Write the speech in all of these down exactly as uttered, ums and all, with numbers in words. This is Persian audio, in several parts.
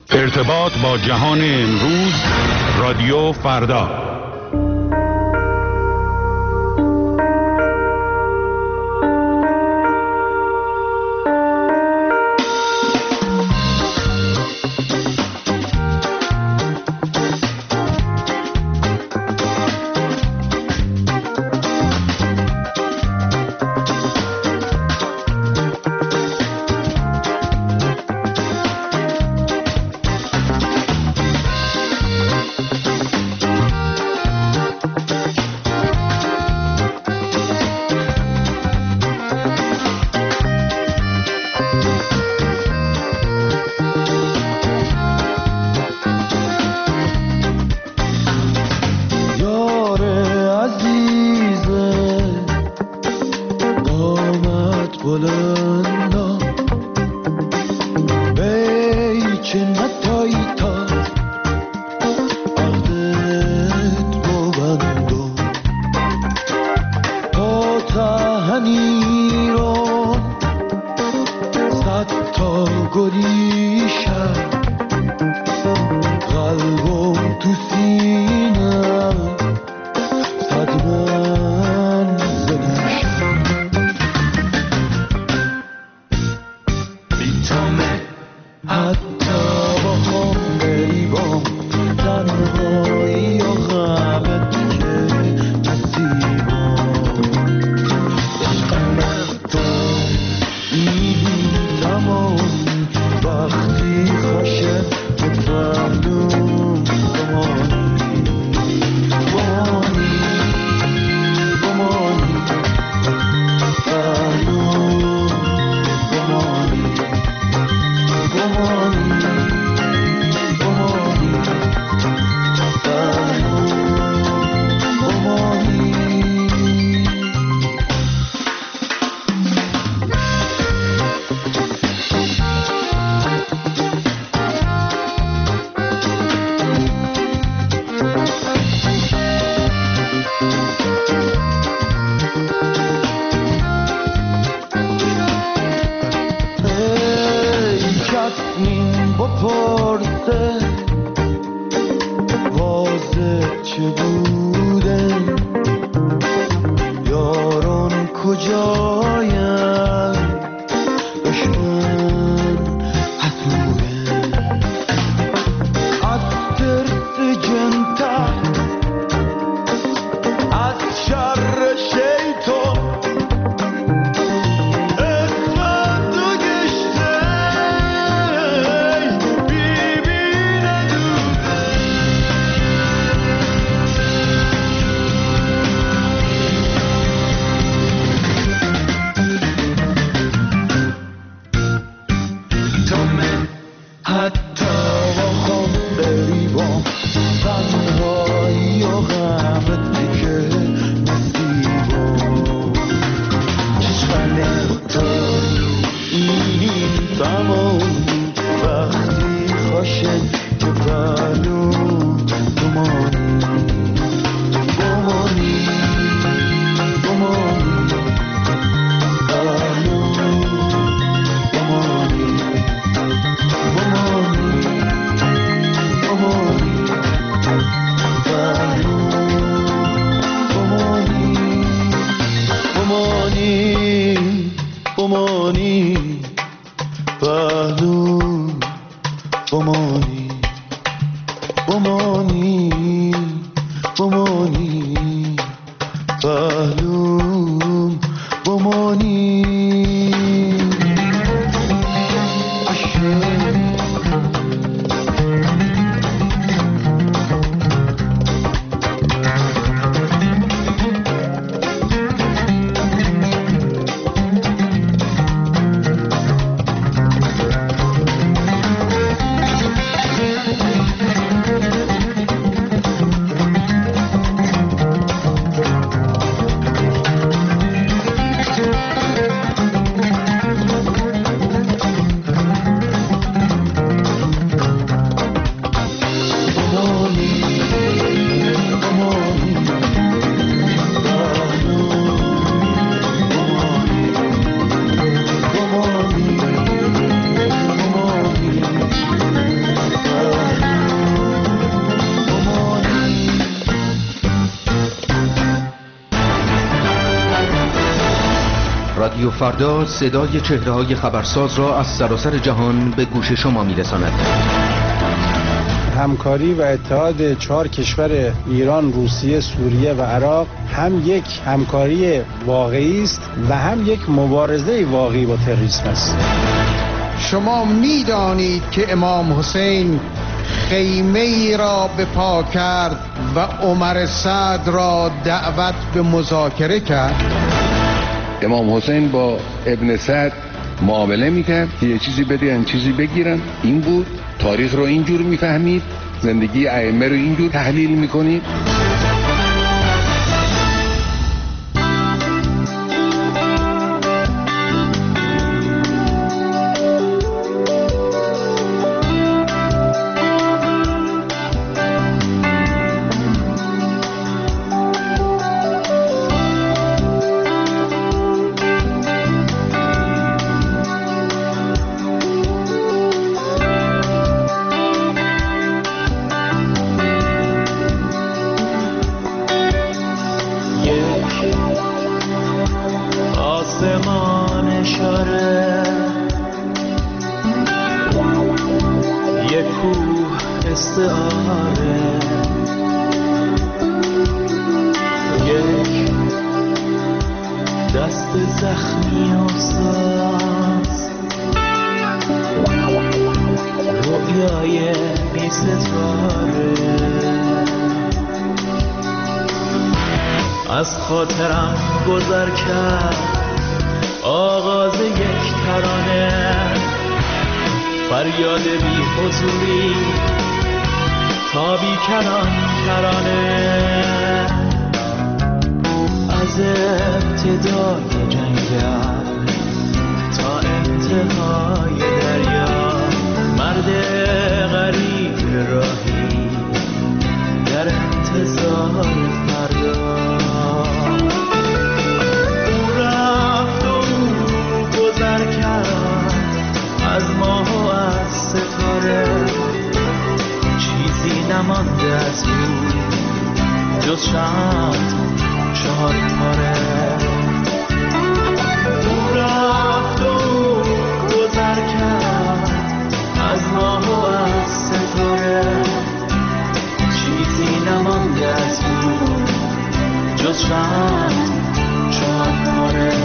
ارتباط با جهان امروز، رادیو فردا. رادیو فردا صدای چهره‌های خبرساز را از سراسر جهان به گوش شما می‌رساند. همکاری و اتحاد چهار کشور ایران، روسیه، سوریه و عراق هم یک همکاری واقعی است و هم یک مبارزه واقعی با تروریسم است. شما می‌دانید که امام حسین خیمه ای را به پا کرد و عمر سعد را دعوت به مذاکره کرد. امام حسین با ابن سعد معامله میکرد که یه چیزی بده یه چیزی بگیرن. این بود. تاریخ رو اینجور میفهمید، زندگی ائمه رو اینجور تحلیل میکنید. از خاطرم گذر کرد آغاز یک ترانه، فریاد بی حضوری تا بی کران کرانه. از ابتدای جنگل تا انتهای دریا، مرد غریب راهی در انتظار فردا. او رفت و او گذر کرد از ماه و از ستاره، چیزی نمانده از او جز شمع چهار تاره. او رفت و او گذر کرد از ماه و از ستاره، چیزی نمانده از او جز شمع چهار تاره.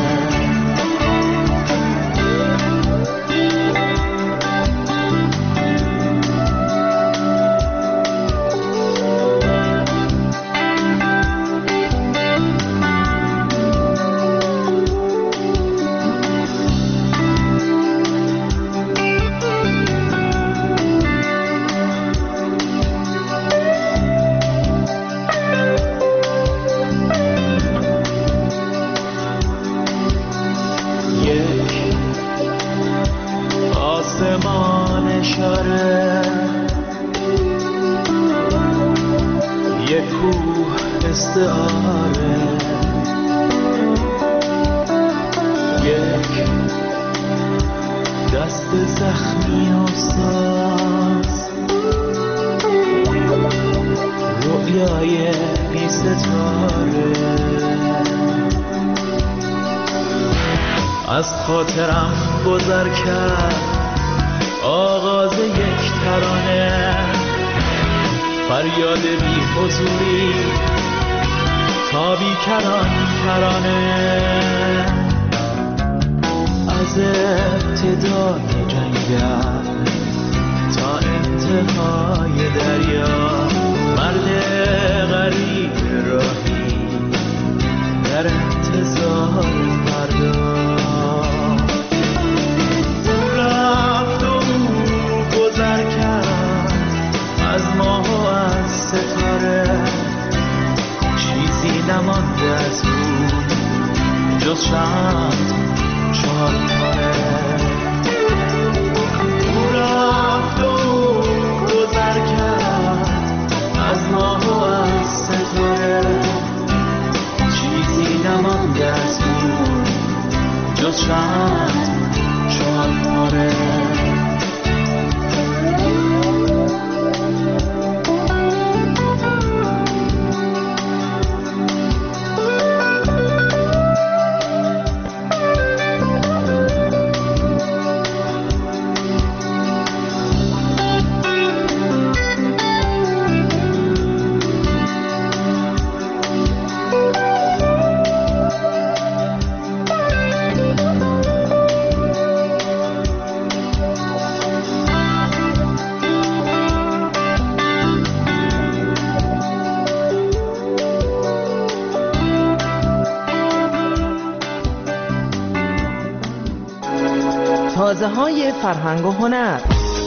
از خاطرم گذر کرد آغاز یک ترانه، فریاد بی حضوری تا بی کران کرانه. از ابتدای جنگل تا انتهای دریا، مرد غریب راهی در انتظار فردا. از ماه و از ستاره، چیزی نمانده از او جز شمع چهار تاره. او رفت و گذر کرد از ماه و از ستاره، چیزی نمانده از او جز شمع چهار تاره. حوزه‌های فرهنگ و هنر.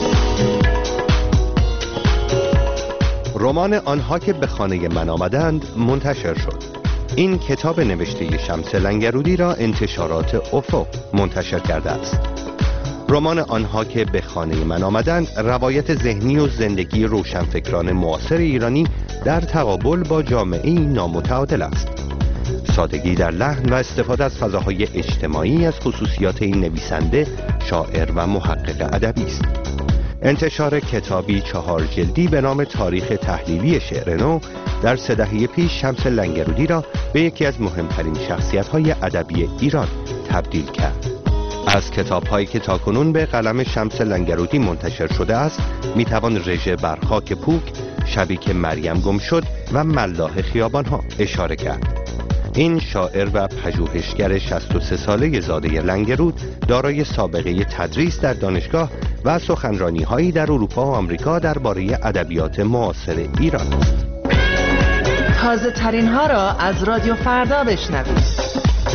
رمان آنها که به خانه من آمدند منتشر شد. این کتاب نوشته شمس لنگرودی را انتشارات افق منتشر کرده است. رمان آنها که به خانه من آمدند روایت ذهنی و زندگی روشنفکران معاصر ایرانی در تقابل با جامعه نامتعادل است. سادگی در لحن و استفاده از فضاهای اجتماعی از خصوصیات این نویسنده، شاعر و محقق ادبی است. انتشار کتابی چهار جلدی به نام تاریخ تحلیلی شعر نو در سه دهه پیش شمس لنگرودی را به یکی از مهمترین شخصیت‌های ادبی ایران تبدیل کرد. از کتاب‌هایی که تاکنون به قلم شمس لنگرودی منتشر شده است میتوان رژه بر خاک پوک، شبی که مریم گم شد و ملاح خیابان‌ها اشاره کرد. این شاعر و پژوهشگر شصت و سه ساله زاده لنگرود دارای سابقه تدریس در دانشگاه و سخنرانی‌هایی در اروپا و آمریکا درباره ادبیات معاصر ایران است. تازه ترین ها را از رادیو فردا بشنوید.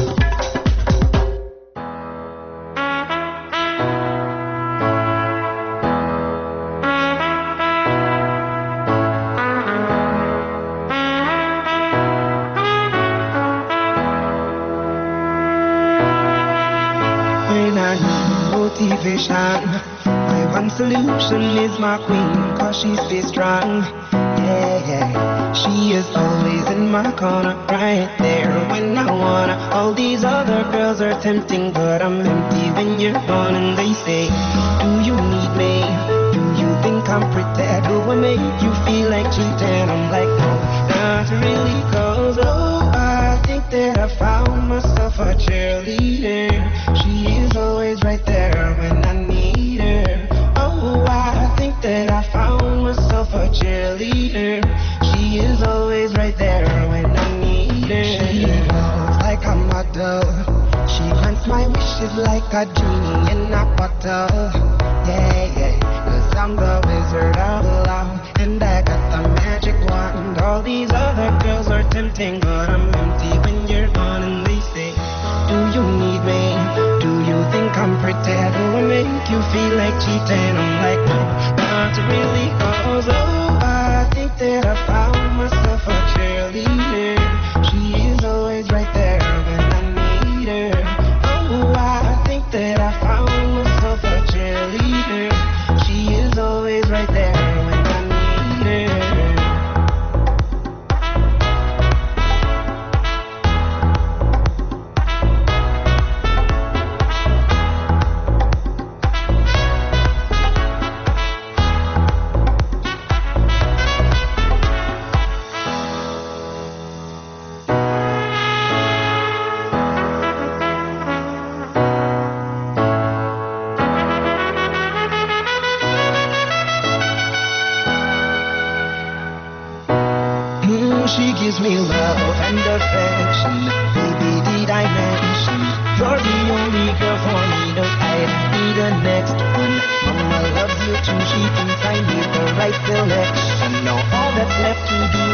My one solution is my queen, cause she stays strong. Yeah, yeah. She is always in my corner, right there when I wanna. All these other girls are tempting, but I'm empty when you're gone. And they say, do you need me? Do you think I'm pretty? Do I make you feel like cheating? I'm like, no, not really, cause oh, I think that I found myself a cheerleader. She is always right there when I need her. Oh, I think that I found myself a cheerleader. She is always right there when I need her. She looks like a model. She grants my wishes like a genie in a bottle. Yeah, yeah, cause I'm the wizard of love, and I got the magic wand. All these other girls are tempting, but I'm empty when you're gone. And they say, do you need me? Do you think I'm pretty? Do I make you feel like cheating? I'm like, no, not really, cause oh, I think that I found myself a cheerleader. She is always right there when I need her. Oh, I think that I found myself a cheerleader. She is always right there when I need her. She gives me love and affection. Baby, did I mention you're the only girl for me? No, I need the next one. Mama loves you too. She thinks I need the right selection. Now all that's left to do